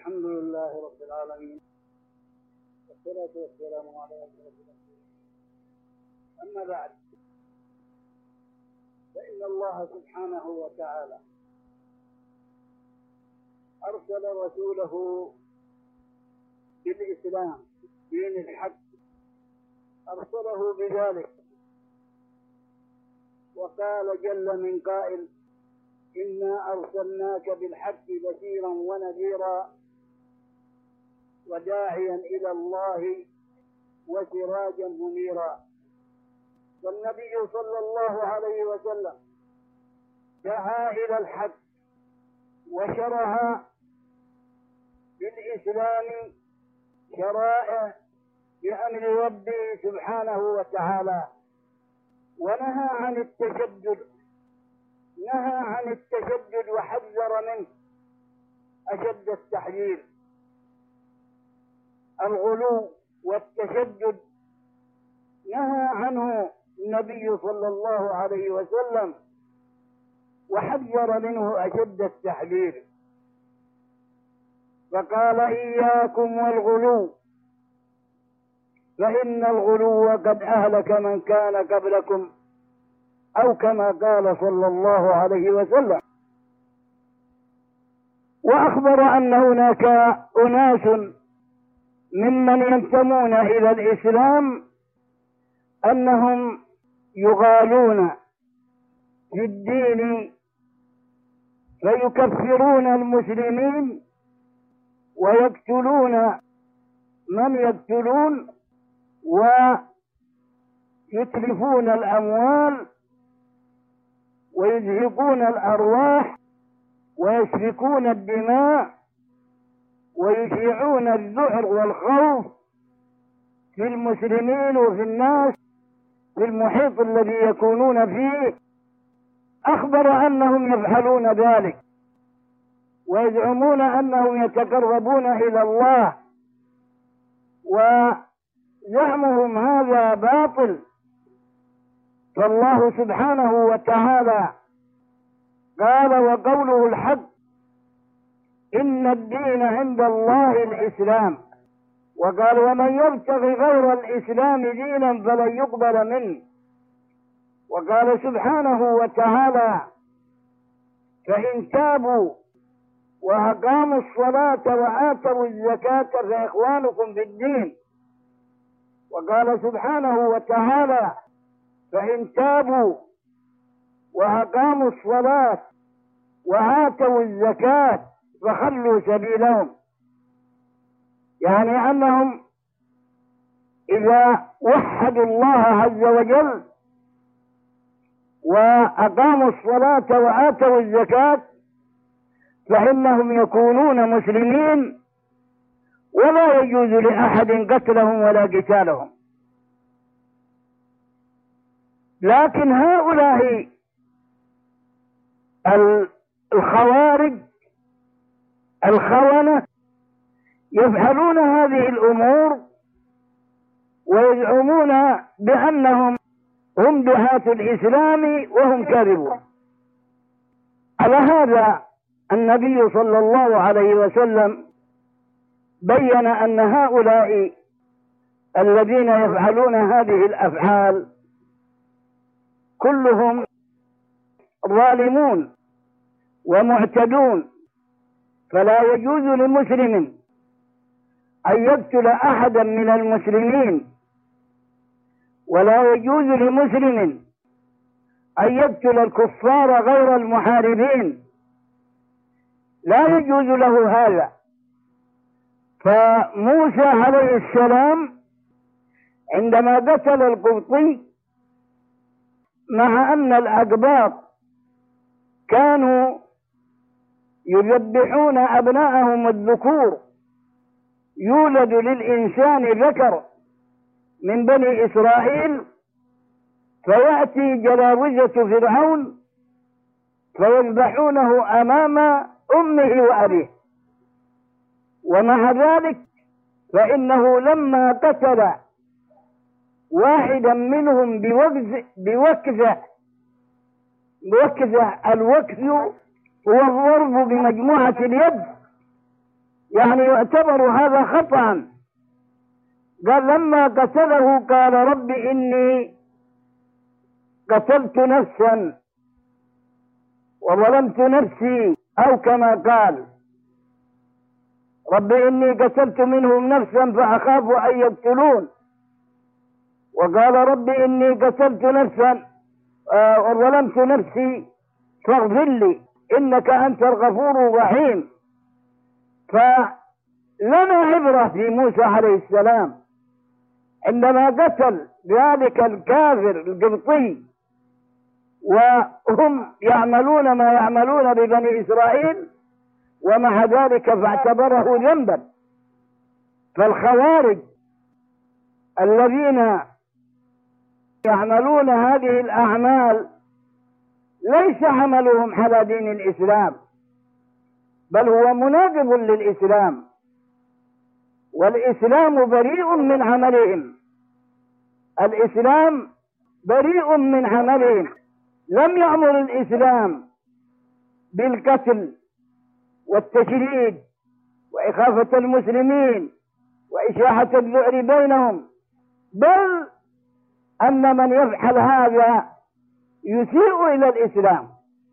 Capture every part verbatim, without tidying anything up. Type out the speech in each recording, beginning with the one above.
الحمد لله رب العالمين، والصلاة والسلام على أشرف الأنبياء. أما بعد، فإن الله سبحانه وتعالى أرسل رسوله بالإسلام دين الحق، أرسله بذلك، وقال جل من قائل: إنا أرسلناك بالحق بشيرا ونذيرا وداعيا إلى الله وسراجا منيرا. والنبي صلى الله عليه وسلم دعا إلى الحق وشرع بالإسلام شرائع بأمر ربه سبحانه وتعالى، ونهى عن التشدد نهى عن التشدد وحذر منه أشد التحذير. الغلو والتشدد نهى عنه النبي صلى الله عليه وسلم وحذر منه أشد التحذير، فقال: إياكم والغلو فإن الغلو قد أهلك من كان قبلكم، أو كما قال صلى الله عليه وسلم. وأخبر أن هناك أناس ممن ينتمون إلى الإسلام أنهم يغالون في الدين فيكفرون المسلمين ويقتلون من يقتلون ويتلفون الأموال ويزهقون الأرواح ويسفكون الدماء ويشيعون الذعر والخوف في المسلمين وفي الناس في المحيط الذي يكونون فيه. أخبر أنهم يفعلون ذلك ويزعمون أنهم يتقربون إلى الله، وزعمهم هذا باطل. فالله سبحانه وتعالى قال: وقوله الحق، إن الدين عند الله الإسلام. وقال: ومن يبتغي غير الإسلام دينا فلن يقبل منه. وقال سبحانه وتعالى: فإن تابوا وأقاموا الصلاة وآتوا الزكاة فإخوانكم في الدين. وقال سبحانه وتعالى: فإن تابوا وأقاموا الصلاة وآتوا الزكاة فخلوا سبيلهم. يعني أنهم إذا وحدوا الله عز وجل وأقاموا الصلاة وآتوا الزكاة فإنهم يكونون مسلمين، ولا يجوز لأحد قتلهم ولا قتالهم. لكن هؤلاء الخوارج الخونة يفعلون هذه الأمور ويزعمون بأنهم هم دعاة الإسلام وهم كاذبون. على هذا النبي صلى الله عليه وسلم بين أن هؤلاء الذين يفعلون هذه الأفعال كلهم ظالمون ومعتدون، فلا يجوز لمسلم أن يقتل أحدا من المسلمين، ولا يجوز لمسلم أن يقتل الكفار غير المحاربين، لا يجوز له هذا. فموسى عليه السلام عندما قتل القبطي، مع أن الأقباط كانوا يذبحون أبناءهم الذكور، يولد للإنسان ذكر من بني إسرائيل، فيأتي جلاوزة فرعون فيذبحونه أمام أمه وأبيه. ومع ذلك فإنه لما قتل واحدا منهم بوكز بوكزة بوكزة الوكز هو الضرب بمجموعة اليد، يعني يعتبر هذا خطأ. قال لما قتله قال رب إني قتلت نفسا وظلمت نفسي، أو كما قال رب إني قتلت منهم نفسا فأخاف أن يقتلون، وقال رب إني قتلت نفسا وظلمت نفسي فاغفر لي إنك أنت الغفور الرحيم. فلنا عبرة في موسى عليه السلام عندما قتل ذلك الكافر القبطي وهم يعملون ما يعملون ببني إسرائيل، ومع ذلك فاعتبره ذنبا. فالخوارج الذين يعملون هذه الأعمال ليس عملهم على دين الإسلام، بل هو مناقض للإسلام، والإسلام بريء من عملهم. الإسلام بريء من عملهم. لم يأمر الإسلام بالقتل والتشريد وإخافة المسلمين وإشاعة الذعر بينهم، بل أن من يفعل هذا يسيء إلى الإسلام،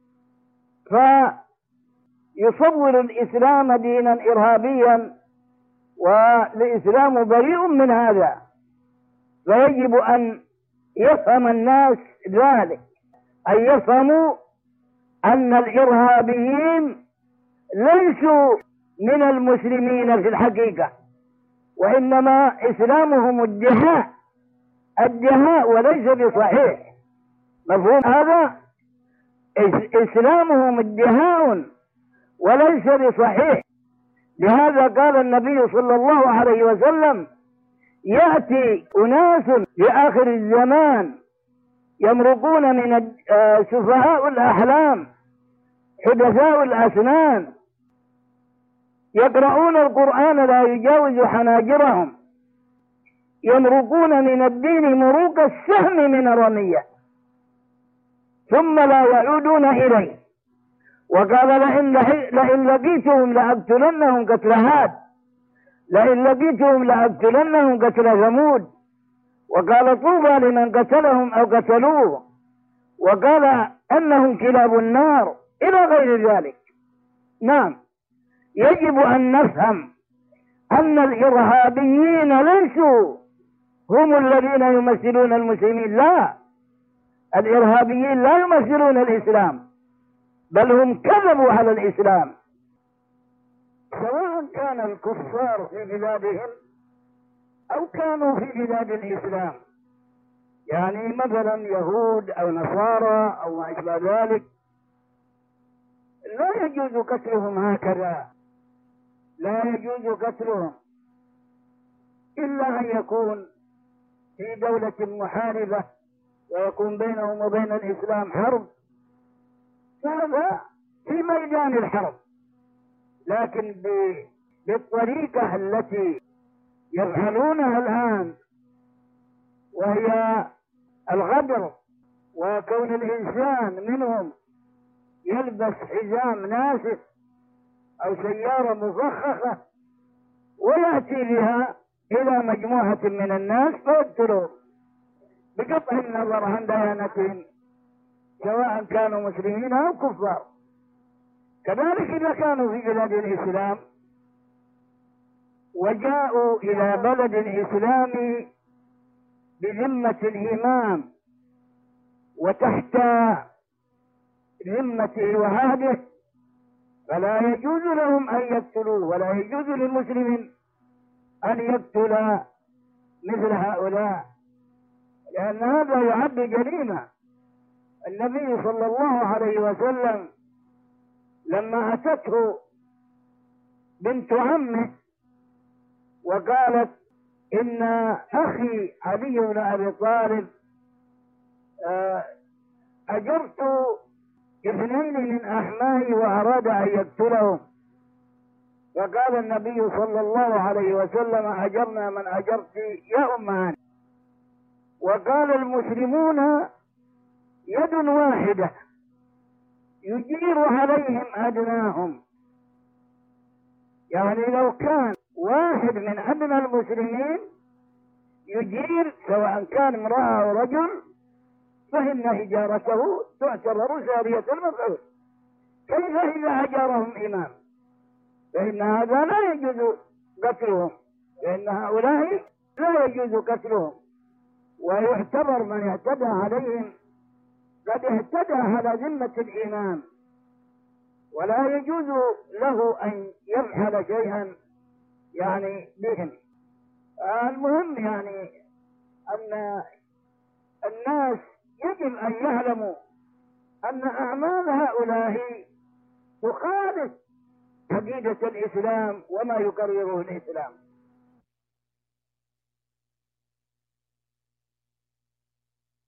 فيصور الإسلام دينا إرهابيا، والإسلام بريء من هذا. فيجب أن يفهم الناس ذلك، أن يفهموا أن الإرهابيين ليسوا من المسلمين في الحقيقة، وإنما إسلامهم ادعاء ادعاء وليس بصحيح. مفهوم هذا؟ إسلامهم ادعاء وليس بصحيح. لهذا قال النبي صلى الله عليه وسلم يأتي أناس في آخر الزمان يمرقون من سفهاء الأحلام حدثاء الأسنان يقرؤون القرآن لا يجاوز حناجرهم، يمرقون من الدين مروق السهم من الرمية ثم لا يعودون إليه. وقال لئن, لئن لقيتهم لأقتلنهم قتل عاد، لئن لقيتهم لأقتلنهم قتل ثمود. وقال طوبى لمن قتلهم أو قتلوه، وقال أنهم كلاب النار إلى غير ذلك. نعم، يجب أن نفهم أن الإرهابيين ليسوا هم الذين يمثلون المسلمين، لا، الإرهابيين لا يمثلون الإسلام، بل هم كذبوا على الإسلام، سواء كان الكفار في بلادهم أو كانوا في بلاد الإسلام. يعني مثلا يهود أو نصارى أو ما أشبه ذلك لا يجوز قتلهم هكذا، لا يجوز قتلهم إلا أن يكون في دولة محاربة ويكون بينهم وبين الإسلام حرب، هذا في ميدان الحرب. لكن بالطريقة التي يفعلونها الآن، وهي الغدر، وكون الإنسان منهم يلبس حزام ناسف أو سيارة مفخخة ويأتي بها إلى مجموعة من الناس فيقتلوا بقطع النظر عن ديانتهم، سواء كانوا مسلمين أو كفار. كذلك إذا كانوا في بلاد الإسلام وجاءوا إلى بلد الإسلام بذمة الإمام وتحت ذمته وعهده، فلا يجوز لهم أن يقتلوه، ولا يجوز للمسلمين أن يقتل مثل هؤلاء، لأن هذا يعد جريمة. النبي صلى الله عليه وسلم لما أتته بنت عمه وقالت إن أخي علي بن أبي طالب أجرت اثنين من أحمائي وأراد أن يقتلهم، فقال النبي صلى الله عليه وسلم أجرنا من أجرت يا أمان. وقال المسلمون يد واحدة يجير عليهم أدناهم، يعني لو كان واحد من أبناء المسلمين يجير سواء كان امرأة أو رجل فإن هجارته تعتبر سارية المفعول. كيف إذا هجرهم إمام؟ فإن هذا لا يجوز قتلهم، لأن هؤلاء لا يجوز قتلهم، ويعتبر من اعتدى عليهم قد اعتدى على ذمة الإمام، ولا يجوز له أن يفعل شيئا يعني بهم. المهم يعني أن الناس يجب أن يعلموا أن أعمال هؤلاء تخالف عقيدة الإسلام وما يقرره الإسلام.